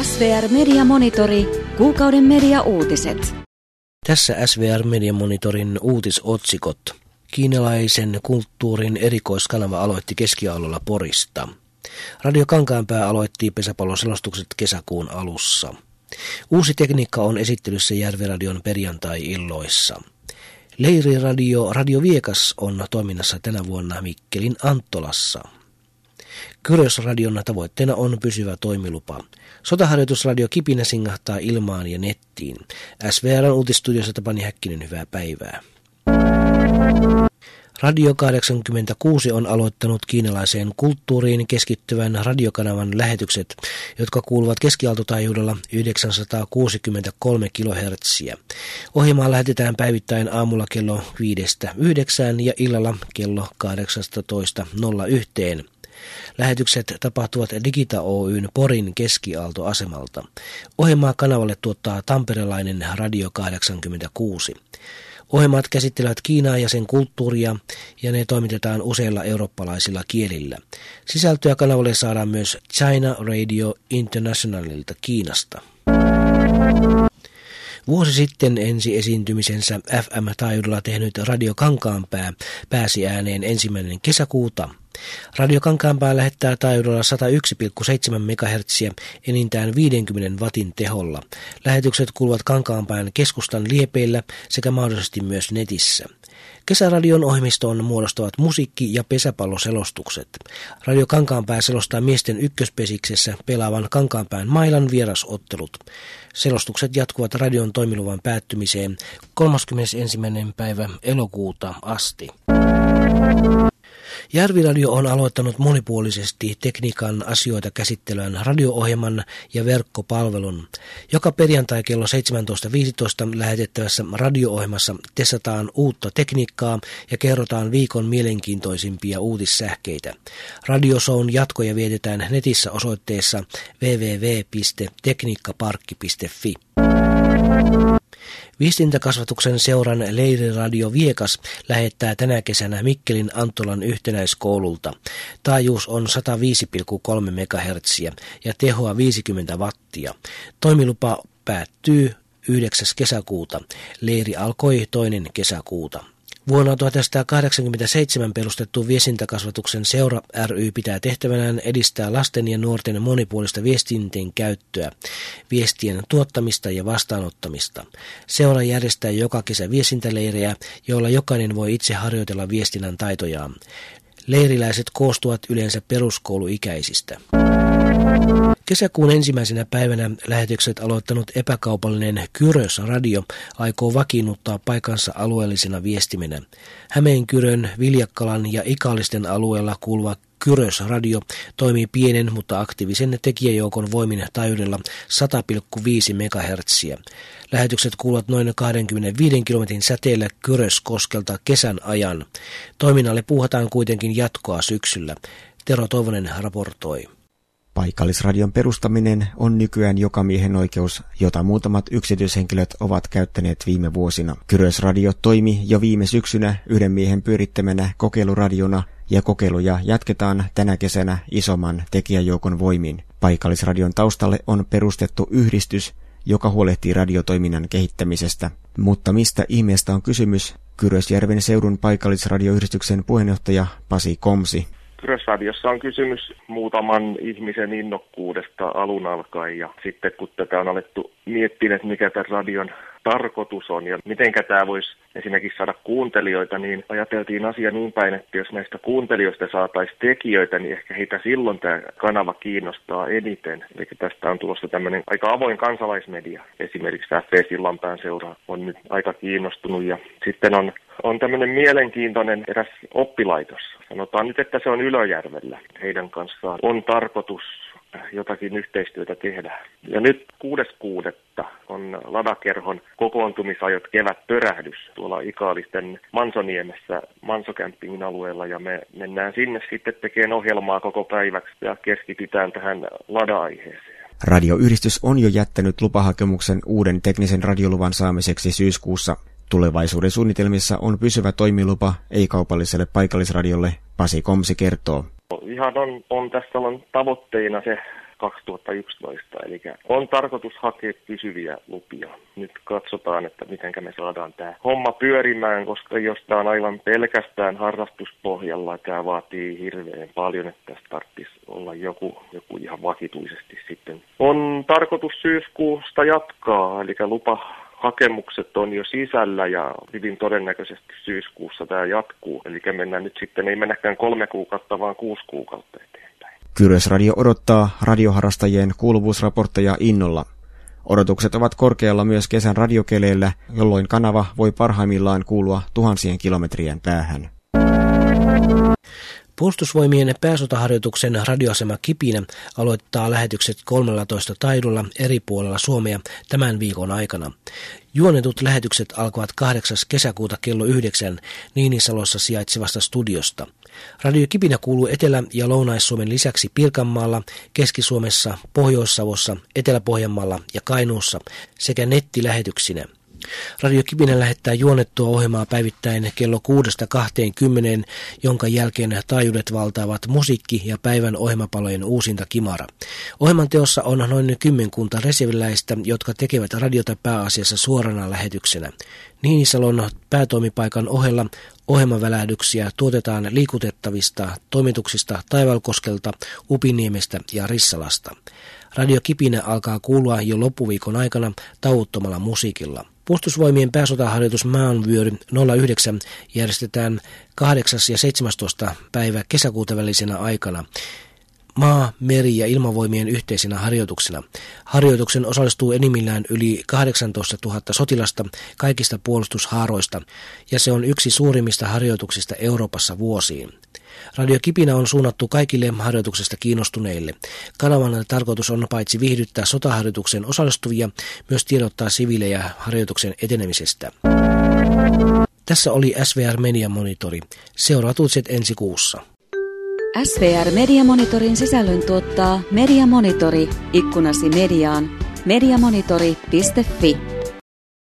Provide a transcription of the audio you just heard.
SVR Media Monitori, kuukauden media-uutiset. Tässä SVR Media Monitorin uutisotsikot. Kiinalaisen kulttuurin erikoiskanava aloitti keskialueella Porista. Radio Kankaanpää aloitti pesäpalloselostukset kesäkuun alussa. Uusi tekniikka on esittelyssä Järviradion perjantai-illoissa. Leiriradio Radio Viekas on toiminnassa tänä vuonna Mikkelin Anttolassa. Kyrösradion tavoitteena on pysyvä toimilupa. Sotaharjoitusradio Kipinä singahtaa ilmaan ja nettiin. SVR:n uutistudiossa Tapani Häkkinen, hyvää päivää. Radio 86 on aloittanut kiinalaiseen kulttuuriin keskittyvän radiokanavan lähetykset, jotka kuuluvat keskiaaltotaajuudella 963 kHz. Ohjelmaa lähetetään päivittäin aamulla kello 5-9 ja illalla kello 18.01. Lähetykset tapahtuvat Digita Oyn Porin keskiaaltoasemalta. Ohjelmaa kanavalle tuottaa tamperelainen Radio 86. Ohjelmat käsittelevät Kiinaa ja sen kulttuuria, ja ne toimitetaan useilla eurooppalaisilla kielillä. Sisältöä kanavalle saadaan myös China Radio Internationalilta Kiinasta. Vuosi sitten ensi esiintymisensä FM-taajuudella tehnyt Radio Kankaanpää pääsi ääneen 1. kesäkuuta. Radio Kankaanpää lähettää taajuudella 101,7 MHz enintään 50 watin teholla. Lähetykset kuuluvat Kankaanpään keskustan liepeillä sekä mahdollisesti myös netissä. Kesäradion ohjelmistoon muodostavat musiikki- ja pesäpalloselostukset. Radio Kankaanpää selostaa miesten ykköspesiksessä pelaavan Kankaanpään Mailan vierasottelut. Selostukset jatkuvat radion toimiluvan päättymiseen 31. päivä elokuuta asti. Järviradio on aloittanut monipuolisesti tekniikan asioita käsittelevän radio-ohjelman ja verkkopalvelun. Joka perjantai kello 17.15 lähetettävässä radio-ohjelmassa testataan uutta tekniikkaa ja kerrotaan viikon mielenkiintoisimpia uutissähkeitä. Radioshown jatkoja vietetään netissä osoitteessa www.tekniikkaparkki.fi. Viestintäkasvatuksen seuran Leiriradio Viekas lähettää tänä kesänä Mikkelin Anttolan yhtenäiskoululta. Taajuus on 105,3 MHz ja tehoa 50 wattia. Toimilupa päättyy 9. kesäkuuta. Leiri alkoi 2. kesäkuuta. Vuonna 1987 perustettu Viestintäkasvatuksen seura ry pitää tehtävänään edistää lasten ja nuorten monipuolista viestintien käyttöä, viestien tuottamista ja vastaanottamista. Seura järjestää joka kesä viestintäleirejä, joilla jokainen voi itse harjoitella viestinnän taitojaan. Leiriläiset koostuvat yleensä peruskouluikäisistä. Kesäkuun 1. päivänä lähetykset aloittanut epäkaupallinen Kyrösradio aikoo vakiinnuttaa paikansa alueellisena viestimenä. Hämeenkyrön, Viljakkalan ja Ikallisten alueella kuuluva Kyrösradio toimii pienen, mutta aktiivisen tekijäjoukon voimin taajuudella 100,5 MHz. Lähetykset kuuluvat noin 25 kilometrin säteellä Kyröskoskelta kesän ajan. Toiminnalle puuhataan kuitenkin jatkoa syksyllä. Tero Toivonen raportoi. Paikallisradion perustaminen on nykyään jokamiehen oikeus, jota muutamat yksityishenkilöt ovat käyttäneet viime vuosina. Kyrösradio toimi jo viime syksynä yhden miehen pyörittämänä kokeiluradiona, ja kokeiluja jatketaan tänä kesänä isomman tekijäjoukon voimin. Paikallisradion taustalle on perustettu yhdistys, joka huolehtii radiotoiminnan kehittämisestä. Mutta mistä ihmeestä on kysymys? Kyrösjärven seudun paikallisradioyhdistyksen puheenjohtaja Pasi Komsi. Kyrösradiossa on kysymys muutaman ihmisen innokkuudesta alun alkaen, ja sitten kun tätä on alettu miettiä, että mikä tämän radion tarkoitus on ja mitenkä tämä voisi esimerkiksi saada kuuntelijoita, niin ajateltiin asia niin päin, että jos näistä kuuntelijoista saataisiin tekijöitä, niin ehkä heitä silloin tämä kanava kiinnostaa eniten. Eli tästä on tulossa tämmöinen aika avoin kansalaismedia. Esimerkiksi F.V. Sillanpään seura on nyt aika kiinnostunut, ja sitten on tämmöinen mielenkiintoinen eräs oppilaitos. Sanotaan nyt, että se on Ylöjärvellä. Heidän kanssaan on tarkoitus jotakin yhteistyötä tehdä. Ja nyt 6.6. on Ladakerhon kokoontumisajot kevätpörähdys tuolla Ikaalisten Mansoniemessä Mansokämpingin alueella, ja me mennään sinne sitten tekemään ohjelmaa koko päiväksi ja keskitytään tähän Lada-aiheeseen. Radioyhdistys on jo jättänyt lupahakemuksen uuden teknisen radioluvan saamiseksi syyskuussa. Tulevaisuuden suunnitelmissa on pysyvä toimilupa ei-kaupalliselle paikallisradiolle, Pasi Komsi kertoo. Ihan on tässä tavoitteena se 2011, eli on tarkoitus hakea pysyviä lupia. Nyt katsotaan, että miten me saadaan tämä homma pyörimään, koska jos tämä on aivan pelkästään harrastuspohjalla, tämä vaatii hirveän paljon, että tässä tarvitsisi olla joku ihan vakituisesti sitten. On tarkoitus syyskuusta jatkaa, eli lupahakemukset on jo sisällä ja hyvin todennäköisesti syyskuussa tämä jatkuu. Eli mennään nyt sitten, ei mennäkään 3 kuukautta, vaan 6 kuukautta eteenpäin. Kyrösradio odottaa radioharrastajien kuuluvuusraportteja innolla. Odotukset ovat korkealla myös kesän radiokeleillä, jolloin kanava voi parhaimmillaan kuulua tuhansien kilometrien päähän. Puolustusvoimien pääsotaharjoituksen radioasema Kipinä aloittaa lähetykset 13 taajuudella eri puolella Suomea tämän viikon aikana. Juonetut lähetykset alkavat 8. kesäkuuta kello 9 Niinisalossa sijaitsevasta studiosta. Radio Kipinä kuuluu Etelä- ja Lounais-Suomen lisäksi Pirkanmaalla, Keski-Suomessa, Pohjois-Savossa, Etelä-Pohjanmaalla ja Kainuussa sekä nettilähetyksinä. Radio Kipinä lähettää juonettua ohjelmaa päivittäin kello 6-20, jonka jälkeen taajuudet valtaavat musiikki- ja päivän ohjelmapalojen uusinta kimara. Ohjelman teossa on noin 10 reserviläistä, jotka tekevät radiota pääasiassa suorana lähetyksenä. Niinisalon päätoimipaikan ohella ohjelmavälähdyksiä tuotetaan liikutettavista toimituksista Taivalkoskelta, Upiniemestä ja Rissalasta. Radio Kipinä alkaa kuulua jo loppuviikon aikana tauottomalla musiikilla. Puolustusvoimien pääsotaharjoitus Maanvyöry 09 järjestetään 8. ja 17. päivä kesäkuuta välisenä aikana maa-, meri- ja ilmavoimien yhteisenä harjoituksena. Harjoituksen osallistuu enimmillään yli 18 000 sotilasta kaikista puolustushaaroista, ja se on yksi suurimmista harjoituksista Euroopassa vuosiin. Radio Kipinä on suunnattu kaikille harjoituksesta kiinnostuneille. Kanavan tarkoitus on paitsi viihdyttää sotaharjoituksen osallistuvia, myös tiedottaa siviilejä harjoituksen etenemisestä. Tässä oli SVR Media Monitori. Seuraavat uutiset ensi kuussa. SVR Media Monitorin sisällön tuottaa Media Monitori, ikkunasi mediaan. Mediamonitori.fi